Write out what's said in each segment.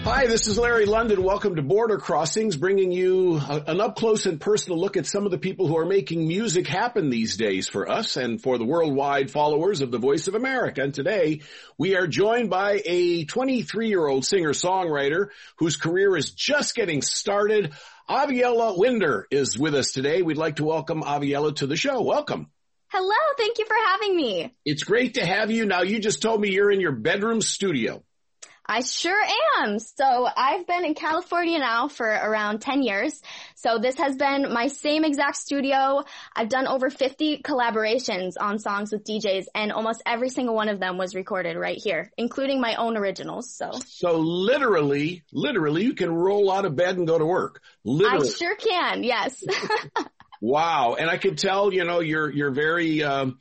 Hi, this is Larry London. Welcome to Border Crossings, bringing you an up-close and personal look at some of the people who are making music happen these days for us and for the worldwide followers of the Voice of America. And today, we are joined by a 23-year-old singer-songwriter whose career is just getting started. Aviella Winder is with us today. We'd like to welcome Aviella to the show. Welcome. Hello, thank you for having me. It's great to have you. Now, you just told me you're in your bedroom studio. I sure am. So I've been in California now for around 10 years. So this has been my same exact studio. I've done over 50 collaborations on songs with DJs, and almost every single one of them was recorded right here, including my own originals. So literally, you can roll out of bed and go to work. Literally. I sure can, yes. Wow. And I could tell, you're very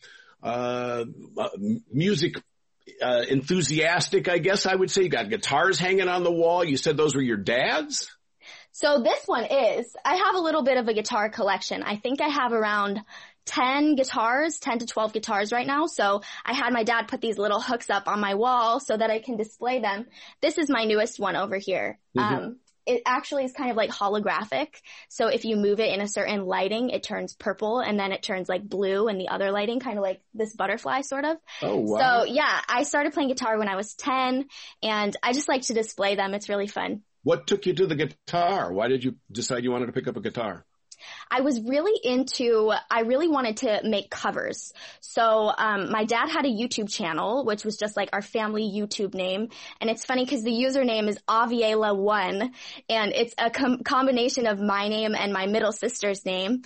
music enthusiastic, I guess I would say. You got guitars hanging on the wall. You said those were your dad's? So this one is. I have a little bit of a guitar collection. I think I have around 10 to 12 guitars right now. So I had my dad put these little hooks up on my wall so that I can display them. This is my newest one over here. Mm-hmm. It actually is kind of like holographic. So if you move it in a certain lighting, it turns purple, and then it turns like blue in the other lighting, kind of like this butterfly sort of. Oh, wow. So yeah, I started playing guitar when I was 10, and I just like to display them. It's really fun. What took you to the guitar? Why did you decide you wanted to pick up a guitar? I really wanted to make covers. So, my dad had a YouTube channel, which was just like our family YouTube name. And it's funny because the username is Aviella1, and it's a combination of my name and my middle sister's name.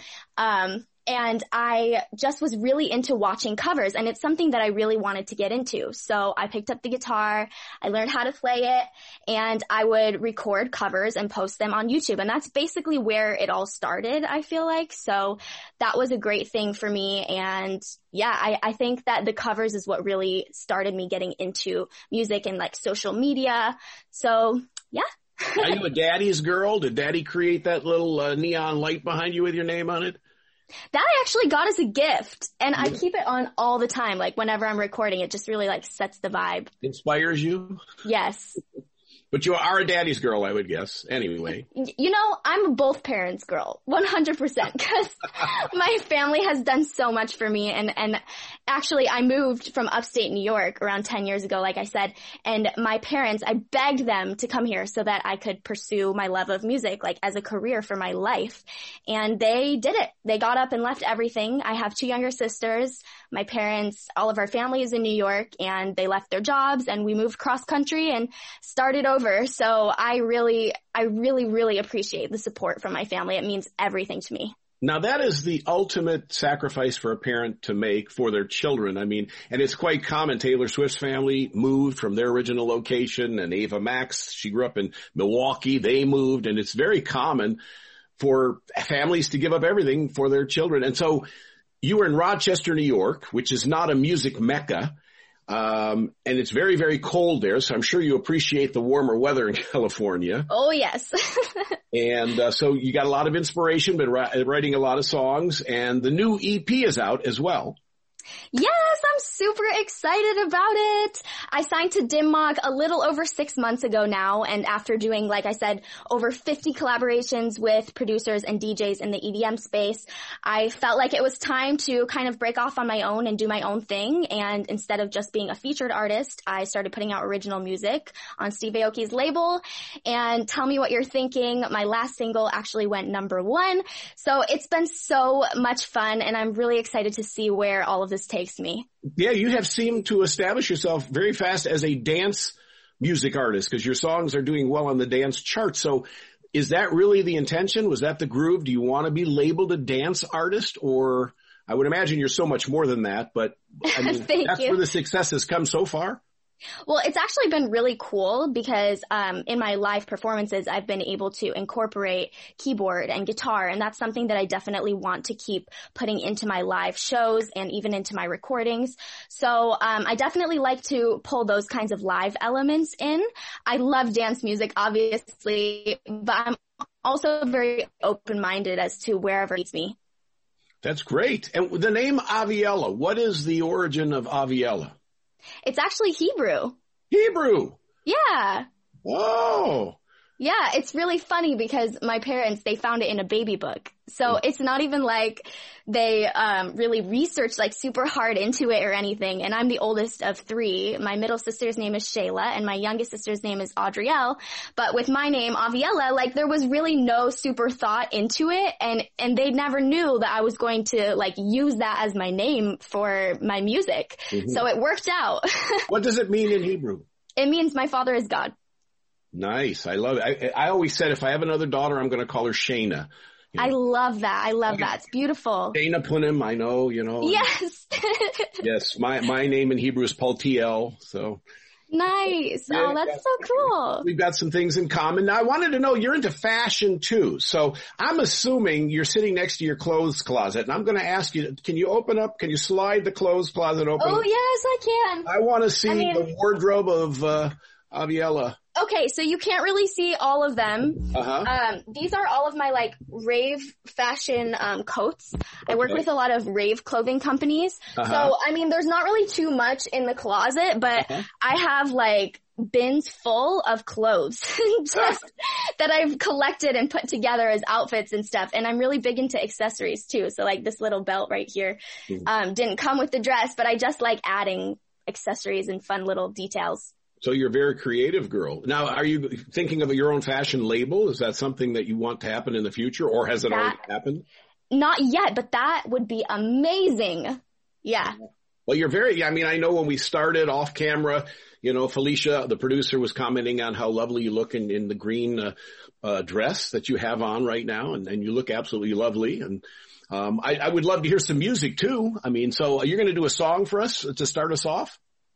And I just was really into watching covers, and it's something that I really wanted to get into. So I picked up the guitar, I learned how to play it, and I would record covers and post them on YouTube. And that's basically where it all started, I feel like. So that was a great thing for me. And yeah, I think that the covers is what really started me getting into music and like social media. So yeah. Are you a daddy's girl? Did daddy create that little neon light behind you with your name on it? That I actually got as a gift, and I keep it on all the time. Like whenever I'm recording, it just really like sets the vibe. Inspires you? Yes. But you are a daddy's girl, I would guess, anyway. I'm a both parents girl, 100%, because my family has done so much for me. And actually, I moved from upstate New York around 10 years ago, like I said, and my parents, I begged them to come here so that I could pursue my love of music, like as a career for my life. And they did it. They got up and left everything. I have 2 younger sisters. My parents, all of our family is in New York, and they left their jobs, and we moved cross country and started over. So I really appreciate the support from my family. It means everything to me. Now that is the ultimate sacrifice for a parent to make for their children. I mean, and it's quite common. Taylor Swift's family moved from their original location, and Ava Max, she grew up in Milwaukee. They moved, and it's very common for families to give up everything for their children. And so you were in Rochester, New York, which is not a music mecca. And it's very, very cold there, so I'm sure you appreciate the warmer weather in California. Oh, yes. And so you got a lot of inspiration, been writing a lot of songs, and the new EP is out as well. Yes, I'm super excited about it. I signed to Dim Mak a little over 6 months ago now, and after doing, like I said, over 50 collaborations with producers and DJs in the EDM space, I felt like it was time to kind of break off on my own and do my own thing. And instead of just being a featured artist, I started putting out original music on Steve Aoki's label. And Tell Me What You're Thinking, my last single, actually went #1. So it's been so much fun, and I'm really excited to see where all of this takes me. Yeah, you have seemed to establish yourself very fast as a dance music artist because your songs are doing well on the dance chart. So is that really the intention? Was that the groove? Do you want to be labeled a dance artist? Or I would imagine you're so much more than that, but I mean, that's where the success has come so far. Well, it's actually been really cool because in my live performances, I've been able to incorporate keyboard and guitar, and that's something that I definitely want to keep putting into my live shows and even into my recordings. So I definitely like to pull those kinds of live elements in. I love dance music, obviously, but I'm also very open-minded as to wherever it leads me. That's great. And the name Aviella, what is the origin of Aviella? It's actually Hebrew. Hebrew? Yeah. Oh, Oh. Yeah, it's really funny because my parents, they found it in a baby book. So it's not even like they really researched like super hard into it or anything. And I'm the oldest of 3. My middle sister's name is Shayla and my youngest sister's name is Audrielle. But with my name, Aviella, like there was really no super thought into it. And they never knew that I was going to like use that as my name for my music. Mm-hmm. So it worked out. What does it mean in Hebrew? It means my father is God. Nice. I love it. I always said if I have another daughter, I'm going to call her Shayna. You know? I love that. I love that. It's beautiful. Shayna Punim, I know, you know. Yes. Yes. My name in Hebrew is Paltiel. So. Nice. Yeah, oh, that's so cool. We've got some things in common. Now I wanted to know, you're into fashion too. So I'm assuming you're sitting next to your clothes closet and I'm going to ask you, can you slide the clothes closet open? Oh, yes, I can. I want to see the wardrobe of, Aviella. Okay, so you can't really see all of them. These are all of my like rave fashion coats. I work with a lot of rave clothing companies. So, I mean, there's not really too much in the closet, but I have like bins full of clothes just that I've collected and put together as outfits and stuff. And I'm really big into accessories too. So like this little belt right here didn't come with the dress, but I just like adding accessories and fun little details. So you're a very creative girl. Now, are you thinking of your own fashion label? Is that something that you want to happen in the future, or has it already happened? Not yet, but that would be amazing. Yeah. Well, I know when we started off camera, you know, Felicia, the producer, was commenting on how lovely you look in the green dress that you have on right now, and you look absolutely lovely. And I would love to hear some music too. I mean, so you're going to do a song for us to start us off?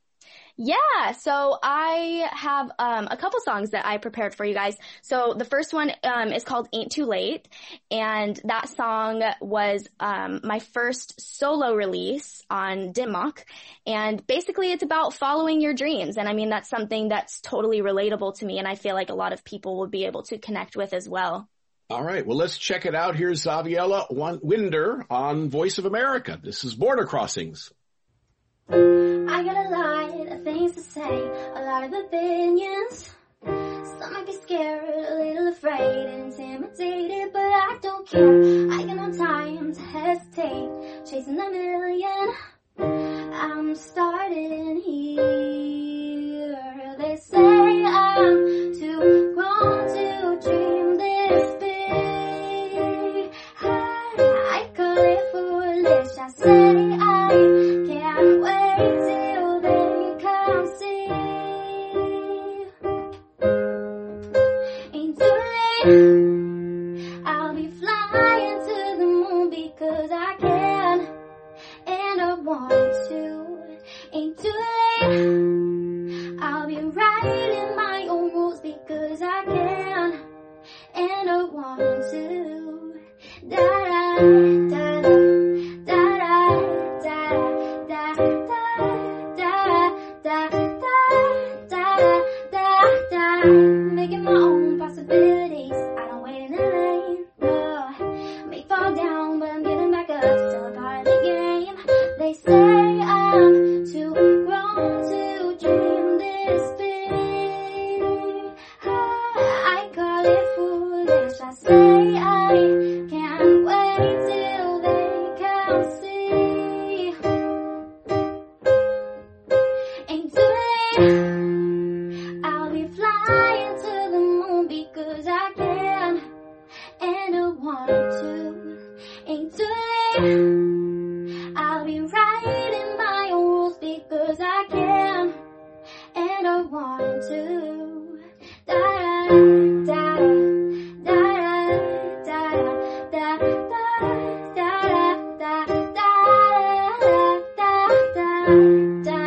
Yeah, so I have a couple songs that I prepared for you guys. So the first one is called Ain't Too Late, and that song was my first solo release on Dimmock, and basically it's about following your dreams, and I mean that's something that's totally relatable to me, and I feel like a lot of people would be able to connect with as well. All right, well let's check it out. Here's Aviella Winder on Voice of America. This is Border Crossings. I got a lot of things to say, a lot of opinions. Some might be scared, a little afraid, intimidated, but I don't care. I got no time to hesitate, chasing a million. I'm starting here. They say I'm too grown to dream this big. I call it foolish, I say I can't wait till they come see. Ain't too late, I'll be flying to the moon because I can and I want to. Ain't too late, I'll be writing my own rules because I can and I want to. Da-da, making my own possibilities. I don't wait in the lane. No, I may fall down, but I'm getting back up. Still a part of the game. They say I'm too grown to dream this big. I call it foolish. I say I can't wait till they come see. Ain't too late. I'll be flying to the moon because I can and I want to. Ain't too late. I'll be writing my own rules because I can and I want to. Da da da da da da da da da da da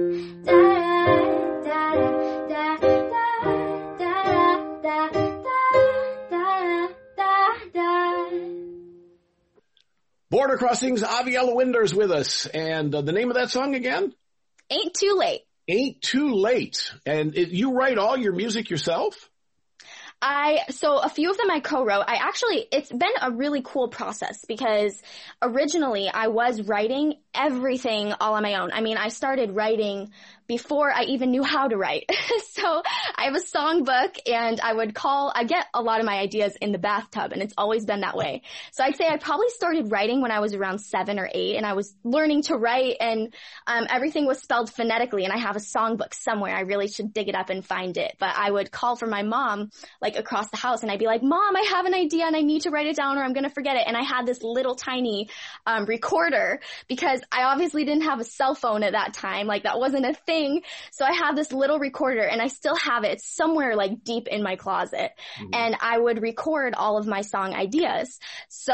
Border Crossings, Aviella Winder's with us. And the name of that song again? Ain't Too Late. Ain't Too Late. And you write all your music yourself? So a few of them I co-wrote. It's been a really cool process because originally I was writing everything all on my own. I mean, I started writing before I even knew how to write. So I have a songbook, and I get a lot of my ideas in the bathtub, and it's always been that way. So I'd say I probably started writing when I was around 7 or 8, and I was learning to write, and everything was spelled phonetically, and I have a songbook somewhere. I really should dig it up and find it. But I would call for my mom, like, across the house, and I'd be like, Mom, I have an idea and I need to write it down or I'm going to forget it. And I had this little tiny recorder, because I obviously didn't have a cell phone at that time. Like, that wasn't a thing. So I have this little recorder, and I still have it. It's somewhere like deep in my closet. Mm-hmm. And I would record all of my song ideas. So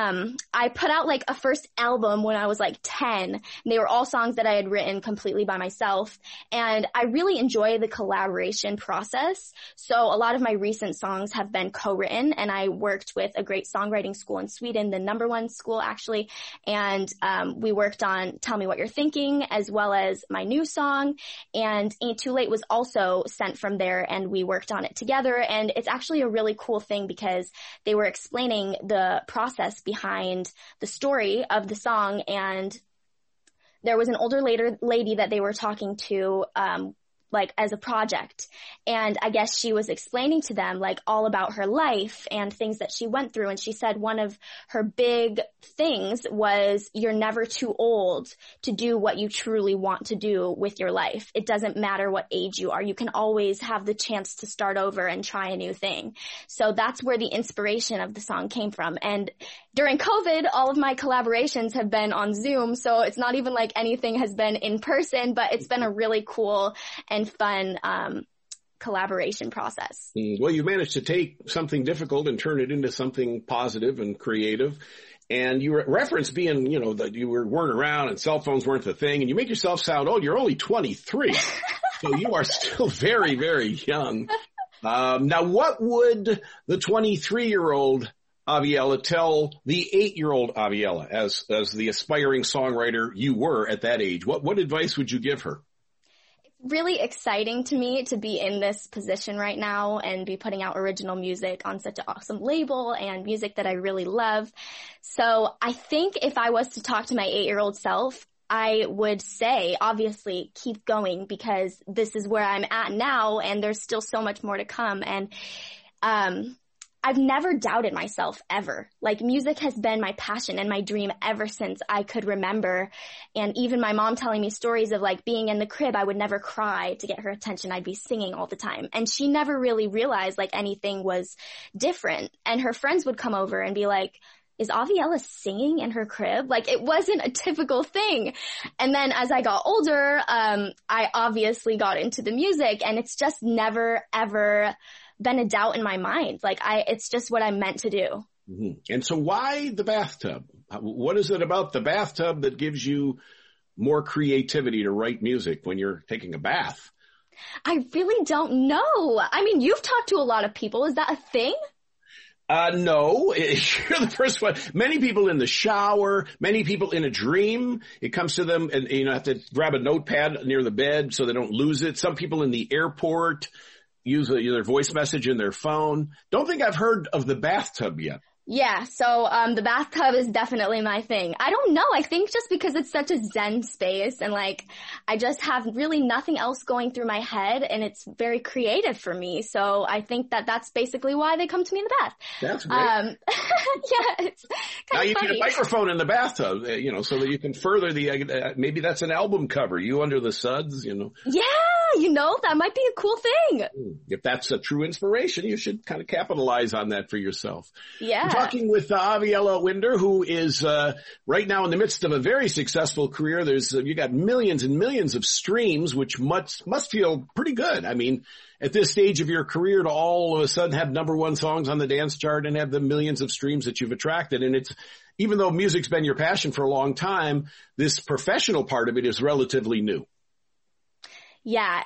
I put out like a first album when I was like 10. And they were all songs that I had written completely by myself. And I really enjoy the collaboration process. So a lot of my recent songs have been co-written, and I worked with a great songwriting school in Sweden, the #1 school actually. And we worked on Tell Me What You're Thinking, as well as my new song. And Ain't Too Late was also sent from there, and we worked on it together. And it's actually a really cool thing, because they were explaining the process behind the story of the song. And there was an older lady that they were talking to, like, as a project. And I guess she was explaining to them, like, all about her life and things that she went through. And she said one of her big things was, you're never too old to do what you truly want to do with your life. It doesn't matter what age you are. You can always have the chance to start over and try a new thing. So that's where the inspiration of the song came from. And during COVID, all of my collaborations have been on Zoom. So it's not even like anything has been in person, but it's been a really cool and fun collaboration process. Well, you managed to take something difficult and turn it into something positive and creative. And you referenced being, that you weren't around and cell phones weren't the thing, and you make yourself sound old. You're only 23. So you are still very, very young. Now, what would the 23-year-old Aviela tell the 8-year-old Aviela, as the aspiring songwriter you were at that age? What advice would you give her? Really exciting to me to be in this position right now and be putting out original music on such an awesome label and music that I really love. So I think if I was to talk to my 8-year-old self, I would say, obviously, keep going, because this is where I'm at now and there's still so much more to come. And I've never doubted myself ever. Like, music has been my passion and my dream ever since I could remember. And even my mom telling me stories of, like, being in the crib, I would never cry to get her attention. I'd be singing all the time. And she never really realized, like, anything was different. And her friends would come over and be like, is Aviela singing in her crib? Like, it wasn't a typical thing. And then as I got older, I obviously got into the music, and it's just never, ever been a doubt in my mind. Like, it's just what I'm meant to do. Mm-hmm. And so why the bathtub? What is it about the bathtub that gives you more creativity to write music when you're taking a bath? I really don't know. I mean, you've talked to a lot of people. Is that a thing? No, you're the first one. Many people in the shower, many people in a dream. It comes to them and, have to grab a notepad near the bed so they don't lose it. Some people in the airport use their voice message in their phone. Don't think I've heard of the bathtub yet. Yeah, so the bathtub is definitely my thing. I don't know. I think just because it's such a zen space, and like I just have really nothing else going through my head, and it's very creative for me. So I think that's basically why they come to me in the bath. That's great. Yeah, it's now you funny. need a microphone in the bathtub, so that you can further maybe that's an album cover. You Under the Suds, Yeah, that might be a cool thing. If that's a true inspiration, you should kind of capitalize on that for yourself. Yeah. We're talking with Aviela Winder, who is right now in the midst of a very successful career. You got millions and millions of streams, which must feel pretty good. I mean, at this stage of your career, to all of a sudden have #1 songs on the dance chart and have the millions of streams that you've attracted. And it's, even though music's been your passion for a long time, this professional part of it is relatively new. Yeah,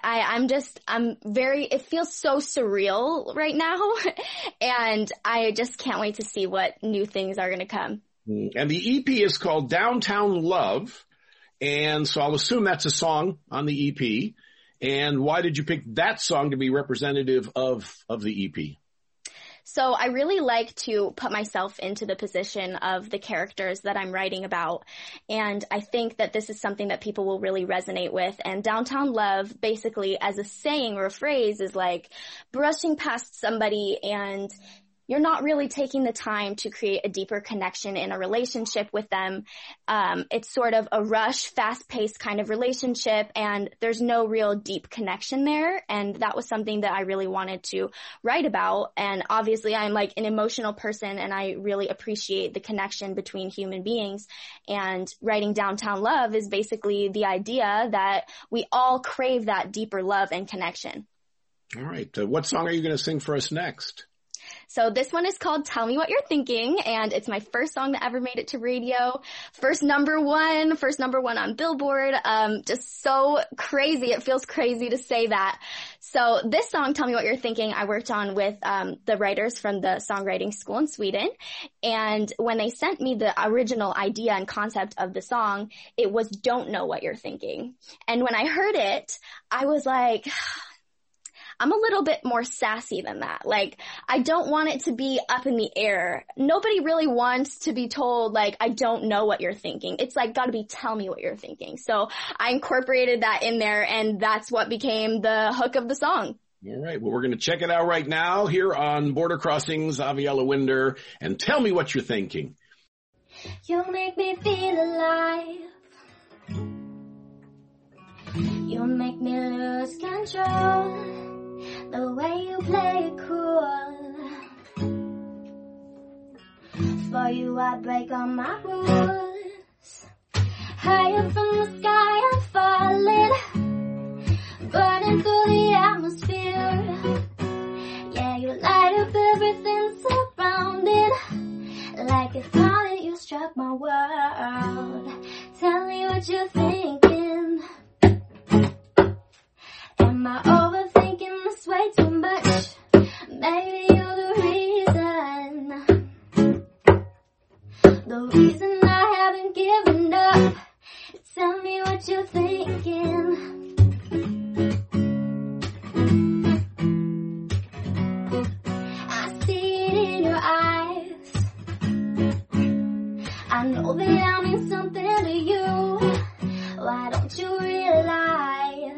it feels so surreal right now. And I just can't wait to see what new things are going to come. And the EP is called Downtown Love. And so I'll assume that's a song on the EP. And why did you pick that song to be representative of the EP? So I really like to put myself into the position of the characters that I'm writing about. And I think that this is something that people will really resonate with. And Downtown Love, basically as a saying or a phrase, is like brushing past somebody and you're not really taking the time to create a deeper connection in a relationship with them. It's sort of a rush, fast-paced kind of relationship, and there's no real deep connection there. And that was something that I really wanted to write about. And obviously, I'm like an emotional person, and I really appreciate the connection between human beings. And writing Downtown Love is basically the idea that we all crave that deeper love and connection. All right. What song are you going to sing for us next? So this one is called Tell Me What You're Thinking, and it's my first song that ever made it to radio. First number one on Billboard. Just so crazy. It feels crazy to say that. So this song, Tell Me What You're Thinking, I worked on with the writers from the songwriting school in Sweden. And when they sent me the original idea and concept of the song, it was Don't Know What You're Thinking. And when I heard it, I was like, I'm a little bit more sassy than that. Like, I don't want it to be up in the air. Nobody really wants to be told, like, I don't know what you're thinking. It's like, gotta be, tell me what you're thinking. So I incorporated that in there, and that's what became the hook of the song. All right. Well, we're going to check it out right now here on Border Crossings, Aviella Winder, and Tell Me What You're Thinking. You make me feel alive. You make me lose control. The way you play it cool. For you I break all my rules. Higher from the sky I'm falling, burning through the atmosphere. Yeah, you light up everything surrounding. Like a comet you struck my world. Tell me what you're thinking. Am I overthinking this way too much? Maybe you're the reason I haven't given up. Tell me what you're thinking. I see it in your eyes. I know that I mean something to you. Why don't you realize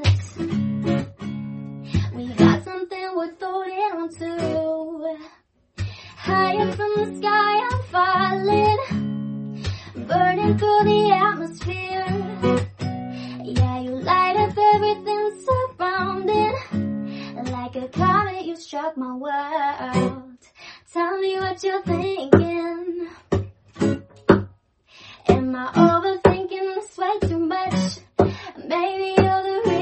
we got something worth holding on to? Higher from the sky I'm falling, burning through the atmosphere. Yeah, you light up everything surrounding. Like a comet you struck my world. Tell me what you're thinking. Am I overthinking this way too much? Maybe you're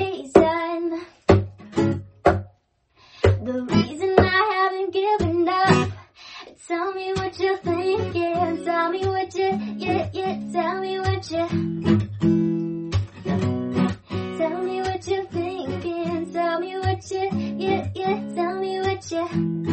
the reason I haven't given up. Tell me what you're thinking. Tell me what you, tell me what you. Tell me what you're thinking. Tell me what you, tell me what you.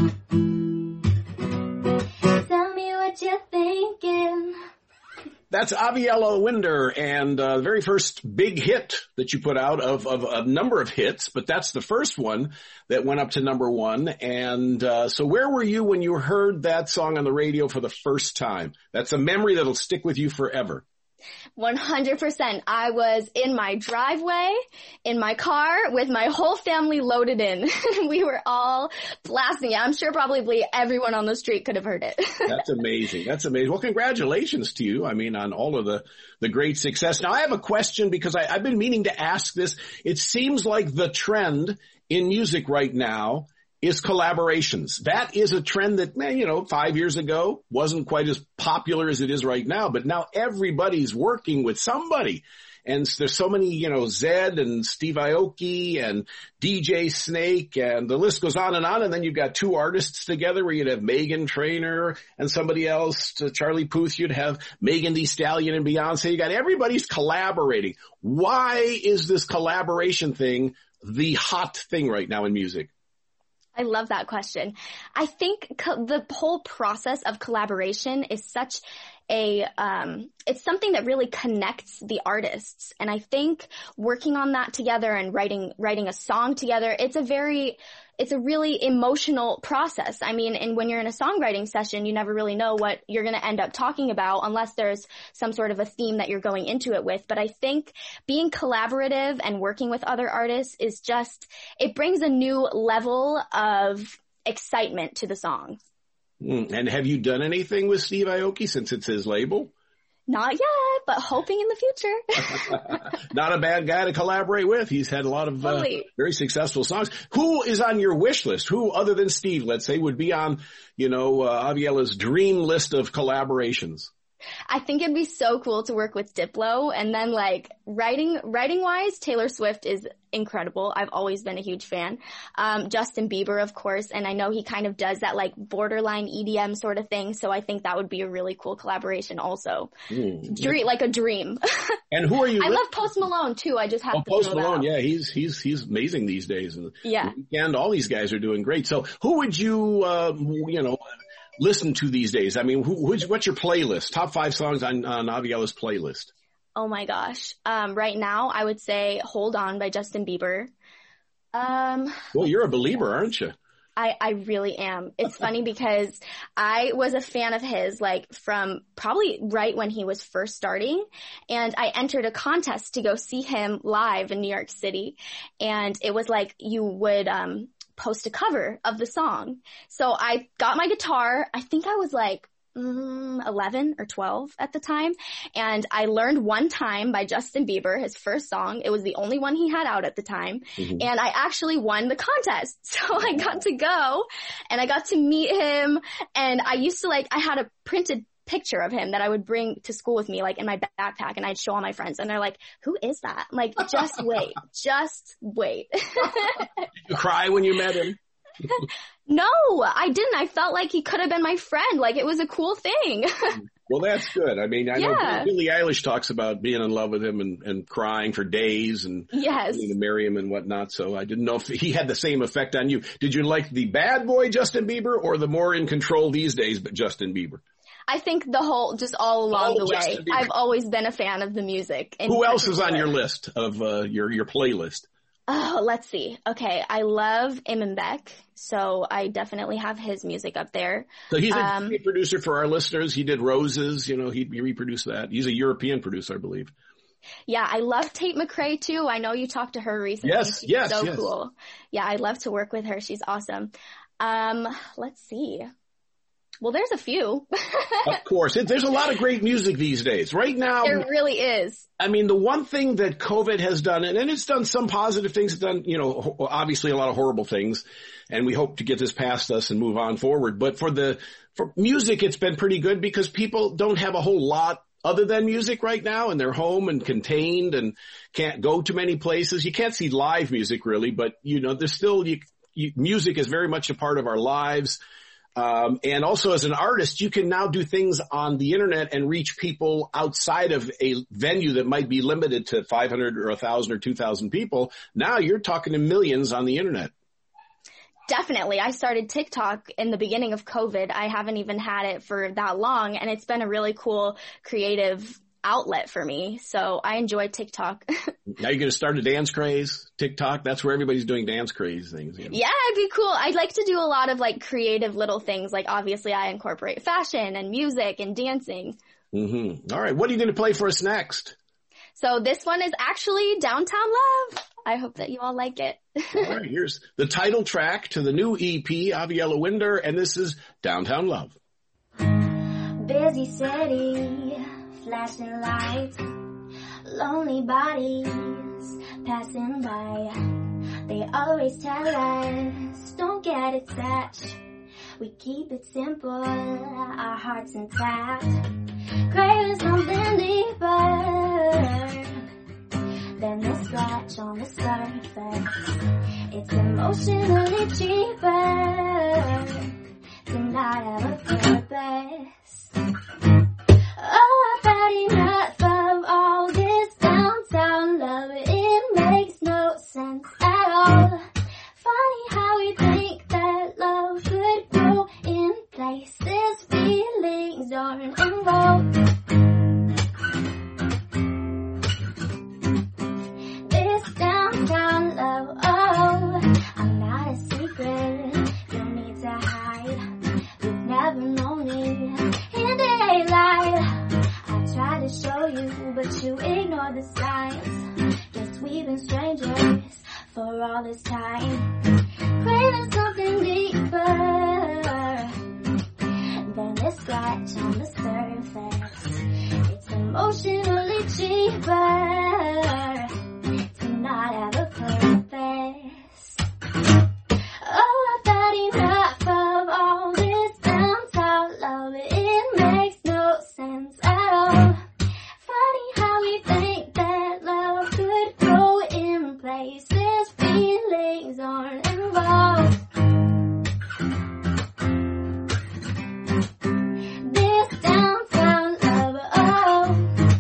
Tell me what you're thinking. That's Aviella Winder, and the very first big hit that you put out of a number of hits, but that's the first one that went up to number one. And so where were you when you heard that song on the radio for the first time? That's a memory that'll stick with you forever. 100%. I was in my driveway, in my car, with my whole family loaded in. We were all blasting it. I'm sure probably everyone on the street could have heard it. That's amazing. That's amazing. Well, congratulations to you. I mean, on all of the great success. Now, I have a question because I've been meaning to ask this. It seems like the trend in music right now is collaborations. That is a trend that, 5 years ago wasn't quite as popular as it is right now, but now everybody's working with somebody. And there's so many, Zed and Steve Aoki and DJ Snake, and the list goes on. And then you've got two artists together where you'd have Meghan Trainor and somebody else, Charlie Puth. You'd have Megan Thee Stallion and Beyonce. You got everybody's collaborating. Why is this collaboration thing the hot thing right now in music? I love that question. I think the whole process of collaboration is such it's something that really connects the artists. And I think working on that together and writing a song together, it's a really emotional process. I mean, and when you're in a songwriting session, you never really know what you're going to end up talking about unless there's some sort of a theme that you're going into it with. But I think being collaborative and working with other artists is it brings a new level of excitement to the song. And have you done anything with Steve Aoki since it's his label? Not yet, but hoping in the future. Not a bad guy to collaborate with. He's had a lot of very successful songs. Who is on your wish list? Who, other than Steve, let's say, would be on, Aviela's dream list of collaborations? I think it'd be so cool to work with Diplo, and then like writing wise, Taylor Swift is incredible. I've always been a huge fan. Justin Bieber, of course, and I know he kind of does that like borderline EDM sort of thing, so I think that would be a really cool collaboration also. Like a dream. And who are you? I love Post Malone too. I just have to Post Malone, yeah, he's amazing these days. And all these guys are doing great. So who would you listen to these days? I mean, what's your playlist? Top 5 songs on Aviela's playlist. Oh my gosh. Right now I would say Hold On by Justin Bieber. Well, you're a believer, aren't you? I really am. It's funny because I was a fan of his, like from probably right when he was first starting, and I entered a contest to go see him live in New York City, and it was like you would, post a cover of the song. So I got my guitar. I think I was like 11 or 12 at the time. And I learned One Time by Justin Bieber, his first song. It was the only one he had out at the time. Mm-hmm. And I actually won the contest. So I got to go and I got to meet him. And I had a printed picture of him that I would bring to school with me, like in my backpack, and I'd show all my friends, and they're like, who is that? I'm like, just wait. Did you cry when you met him? No, I didn't. I felt like he could have been my friend. Like it was a cool thing. Well, that's good. I mean, I know Billie Eilish talks about being in love with him and crying for days and wanting to marry him and whatnot. So I didn't know if he had the same effect on you. Did you like the bad boy Justin Bieber or the more in control these days, but Justin Bieber? I think just all along the way. I've always been a fan of the music. Who else is on your list of your playlist? Oh, let's see. Okay, I love Eamon Beck, so I definitely have his music up there. So he's a great producer for our listeners. He did Roses, he reproduced that. He's a European producer, I believe. Yeah, I love Tate McRae too. I know you talked to her recently. Yes, so cool. Yeah, I'd love to work with her. She's awesome. Let's see. Well, there's a few. Of course. There's a lot of great music these days. Right now. There really is. I mean, the one thing that COVID has done, and it's done some positive things, it's done, obviously a lot of horrible things, and we hope to get this past us and move on forward. But for music, it's been pretty good because people don't have a whole lot other than music right now, and they're home and contained and can't go to many places. You can't see live music really, but there's still, music is very much a part of our lives. And also as an artist, you can now do things on the internet and reach people outside of a venue that might be limited to 500 or 1,000 or 2,000 people. Now you're talking to millions on the internet. Definitely. I started TikTok in the beginning of COVID. I haven't even had it for that long, and it's been a really cool creative outlet for me. So I enjoy TikTok. Now you're going to start a dance craze, TikTok. That's where everybody's doing dance craze things. Yeah, it'd be cool. I'd like to do a lot of like creative little things. Like obviously I incorporate fashion and music and dancing. Mm-hmm. All right. What are you going to play for us next? So this one is actually Downtown Love. I hope that you all like it. All right. Here's the title track to the new EP, Aviela Winder, and this is Downtown Love. Busy city, flashing lights, lonely bodies passing by. They always tell us, don't get attached. We keep it simple, our hearts intact. Craving something deeper than the scratch on the surface. It's emotionally cheaper to not have a purpose. Oh, I've had enough of all this downtown love. It makes no sense at all. Funny how we think that love could grow in places feelings aren't involved. are the signs. Guess we've been strangers for all this time. Craving something deeper than this scratch on the surface. It's emotionally cheaper to not have a purpose. Oh, I've had enough of all this downtown love. It makes no sense at all. Funny how we think that love could grow in places feelings aren't involved. This downtown love, oh.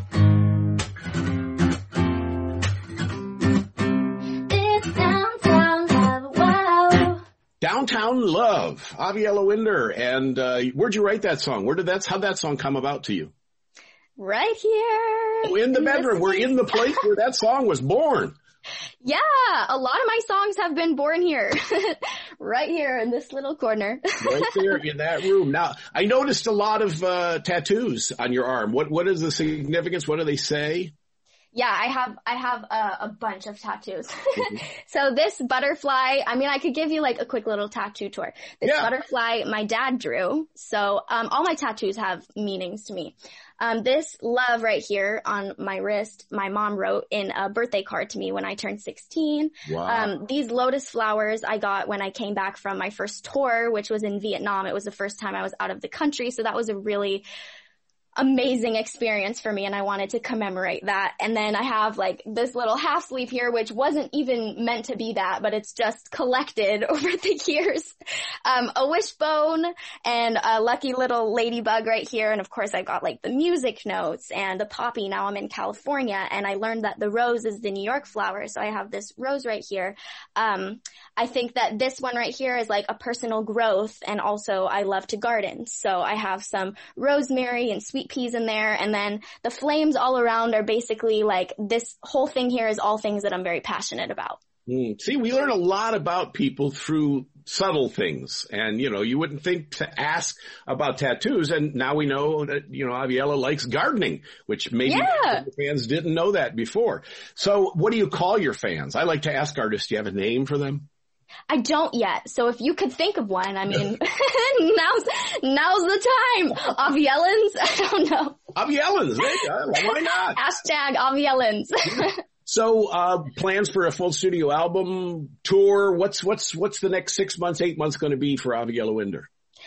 This downtown love, wow. Downtown Love, Aviella Winder. And where'd you write that song? How'd that song come about to you? Right here. Oh, in the bedroom. We're in the place where that song was born. Yeah, a lot of my songs have been born here. Right here in this little corner. Right there in that room. Now, I noticed a lot of tattoos on your arm. What is the significance? What do they say? Yeah, I have a bunch of tattoos. So this butterfly, I mean, I could give you like a quick little tattoo tour. This butterfly my dad drew. So, all my tattoos have meanings to me. This love right here on my wrist, my mom wrote in a birthday card to me when I turned 16. Wow. These lotus flowers I got when I came back from my first tour, which was in Vietnam. It was the first time I was out of the country. So that was a really amazing experience for me, and I wanted to commemorate that. And then I have like this little half sleeve here, which wasn't even meant to be that, but it's just collected over the years. A wishbone and a lucky little ladybug right here. And of course I got like the music notes and the poppy. Now I'm in California, and I learned that the rose is the New York flower. So I have this rose right here. I think that this one right here is like a personal growth, and also I love to garden. So I have some rosemary and sweet peas in there, and then the flames all around are basically like this whole thing here is all things that I'm very passionate about. See, we learn a lot about people through subtle things, and you wouldn't think to ask about tattoos, and now we know that Aviella likes gardening, which maybe fans didn't know that before. So what do you call your fans? I like to ask artists, do you have a name for them? I don't yet. So if you could think of one, I mean, now's the time. Aviellans? I don't know. Aviellans, why not? Hashtag Aviellans. So, plans for a full studio album tour? What's the next 6 months, 8 months going to be for Aviella Winder?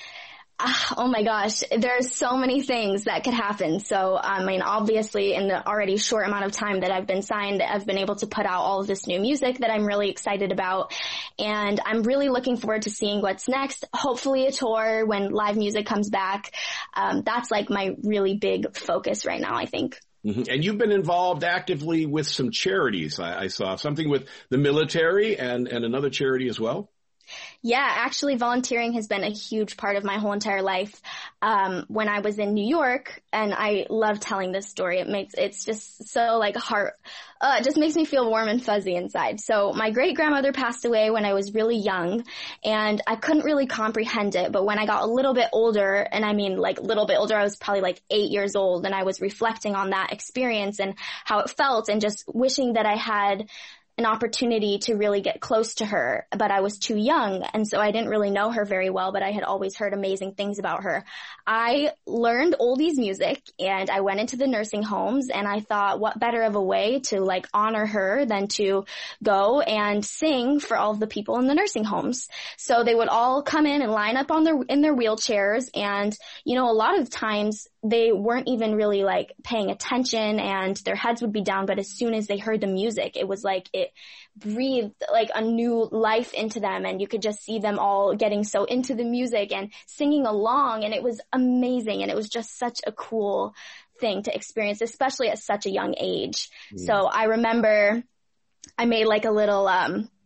Oh my gosh, there's so many things that could happen. So, I mean, obviously in the already short amount of time that I've been signed, I've been able to put out all of this new music that I'm really excited about. And I'm really looking forward to seeing what's next. Hopefully a tour when live music comes back. That's like my really big focus right now, I think. Mm-hmm. And you've been involved actively with some charities. I saw something with the military and another charity as well. Yeah, actually volunteering has been a huge part of my whole entire life. When I was in New York, and I love telling this story, it's just so like it just makes me feel warm and fuzzy inside. So my great grandmother passed away when I was really young, and I couldn't really comprehend it. But when I got a little bit older, and I mean like a little bit older, I was probably like 8 years old, and I was reflecting on that experience and how it felt, and just wishing that I had an opportunity to really get close to her, but I was too young, and so I didn't really know her very well, but I had always heard amazing things about her. I learned oldies music, and I went into the nursing homes, and I thought, what better of a way to like honor her than to go and sing for all of the people in the nursing homes. So they would all come in and line up in their wheelchairs, and a lot of times they weren't even really like paying attention, and their heads would be down, but as soon as they heard the music, it was like it breathed like a new life into them, and you could just see them all getting so into the music and singing along, and it was amazing, and it was just such a cool thing to experience, especially at such a young age. So I remember I made like a little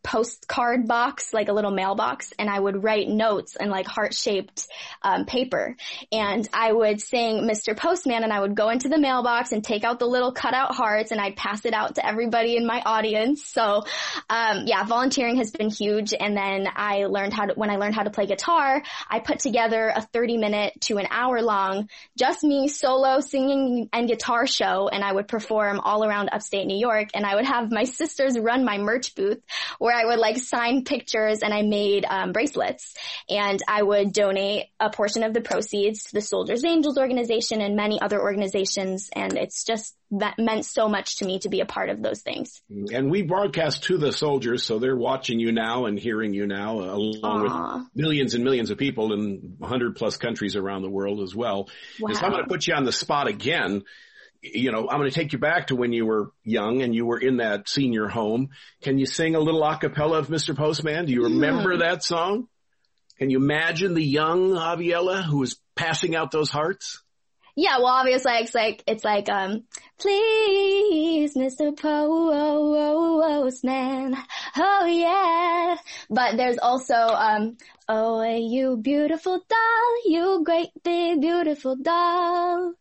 postcard box, like a little mailbox, and I would write notes in like heart-shaped paper. And I would sing Mr. Postman, and I would go into the mailbox and take out the little cutout hearts, and I'd pass it out to everybody in my audience. So, volunteering has been huge. And then when I learned how to play guitar, I put together a 30-minute to an hour long, just me solo singing and guitar show. And I would perform all around upstate New York. And I would have my sisters run my merch booth where I would like sign pictures, and I made bracelets, and I would donate a portion of the proceeds to the Soldiers Angels organization and many other organizations. And it's just that meant so much to me to be a part of those things. And we broadcast to the soldiers, so they're watching you now and hearing you now, along with millions and millions of people in 100 plus countries around the world as well. Wow. And so I'm going to put you on the spot again. You know, I'm going to take you back to when you were young and you were in that senior home. Can you sing a little a cappella of Mr. Postman? Do you remember that song? Can you imagine the young Aviela who was passing out those hearts? Yeah, well, obviously it's like, please, Mr. Postman, oh yeah. But there's also, oh, you beautiful doll, you great big beautiful doll.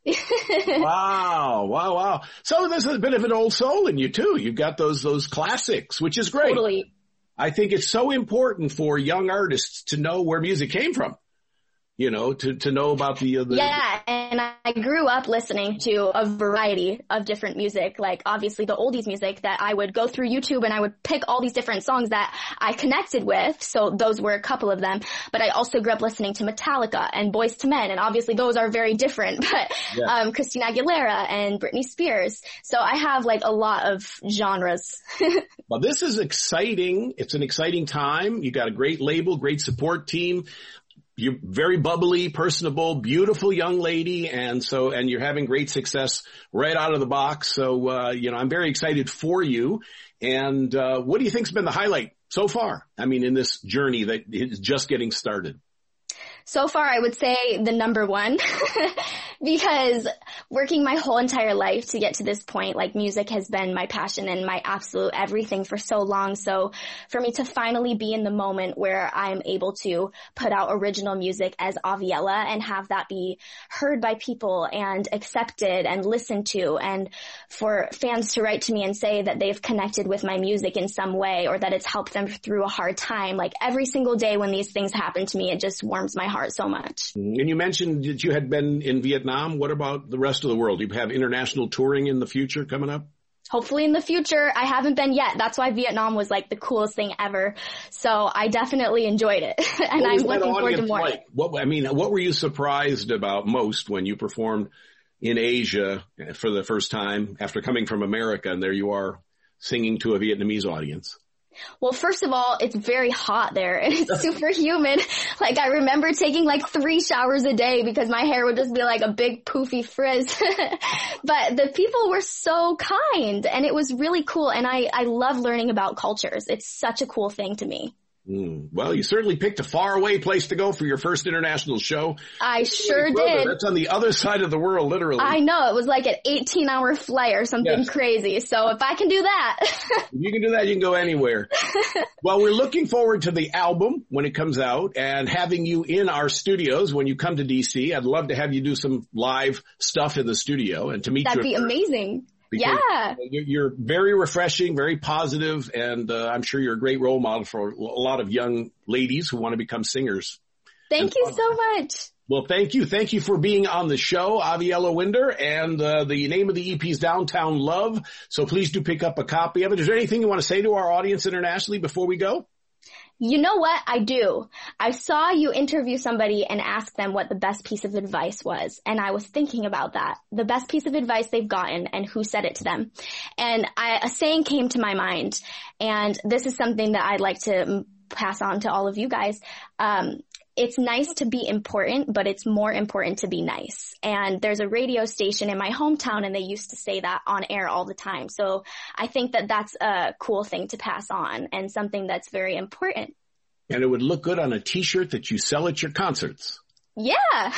Wow. So there's a bit of an old soul in you too. You've got those classics, which is great. Totally. I think it's so important for young artists to know where music came from. You know, to know about the Yeah, and I grew up listening to a variety of different music, like obviously the oldies music that I would go through YouTube and I would pick all these different songs that I connected with. So those were a couple of them. But I also grew up listening to Metallica and Boyz II Men, and obviously those are very different. But Christina Aguilera and Britney Spears. So I have like a lot of genres. Well, this is exciting. It's an exciting time. You got a great label, great support team. You're very bubbly, personable, beautiful young lady, and you're having great success right out of the box. So, I'm very excited for you. And what do you think's been the highlight so far? I mean, in this journey that is just getting started. So far, I would say the number one, because working my whole entire life to get to this point, like music has been my passion and my absolute everything for so long. So for me to finally be in the moment where I'm able to put out original music as Aviela and have that be heard by people and accepted and listened to, and for fans to write to me and say that they've connected with my music in some way or that it's helped them through a hard time, like every single day when these things happen to me, it just warms my heart so much. And you mentioned that you had been in Vietnam. What about the rest of the world? Do you have international touring in the future coming up? Hopefully in the future. I haven't been yet. That's why Vietnam was like the coolest thing ever. So I definitely enjoyed it. And I'm looking forward to more. Like? What were you surprised about most when you performed in Asia for the first time after coming from America, and there you are singing to a Vietnamese audience? Well, first of all, it's very hot there and it's super humid. Like I remember taking like 3 showers a day because my hair would just be like a big poofy frizz. But the people were so kind and it was really cool. And I love learning about cultures. It's such a cool thing to me. Well, you certainly picked a faraway place to go for your first international show. I sure did. That's on the other side of the world, literally. I know. It was like an 18-hour flight or something crazy. So if I can do that. If you can do that, you can go anywhere. Well, we're looking forward to the album when it comes out and having you in our studios when you come to DC. I'd love to have you do some live stuff in the studio and to meet you. That'd be amazing. Because you're very refreshing, very positive, and I'm sure you're a great role model for a lot of young ladies who want to become singers. Thank you so much. Well, thank you. Thank you for being on the show, Aviela Winder, and the name of the EP is Downtown Love, so please do pick up a copy of it. Is there anything you want to say to our audience internationally before we go? You know what? I do. I saw you interview somebody and ask them what the best piece of advice was. And I was thinking about that. The best piece of advice they've gotten and who said it to them. And a saying came to my mind. And this is something that I'd like to pass on to all of you guys. It's nice to be important, but it's more important to be nice. And there's a radio station in my hometown and they used to say that on air all the time. So I think that that's a cool thing to pass on and something that's very important. And it would look good on a t-shirt that you sell at your concerts. Yeah.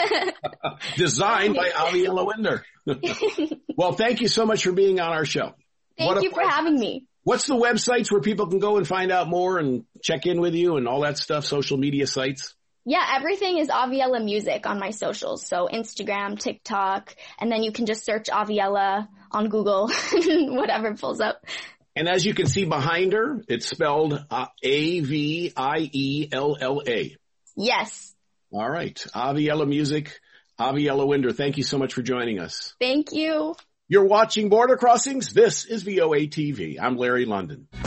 Designed by Aviela Winder. Well, thank you so much for being on our show. Thank you for having me. What's the websites where people can go and find out more and check in with you and all that stuff, social media sites? Yeah, everything is Aviella Music on my socials. So Instagram, TikTok, and then you can just search Aviella on Google, whatever pulls up. And as you can see behind her, it's spelled Aviella. Yes. All right. Aviella Music, Aviella Winder, thank you so much for joining us. Thank you. You're watching Border Crossings. This is VOA TV. I'm Larry London.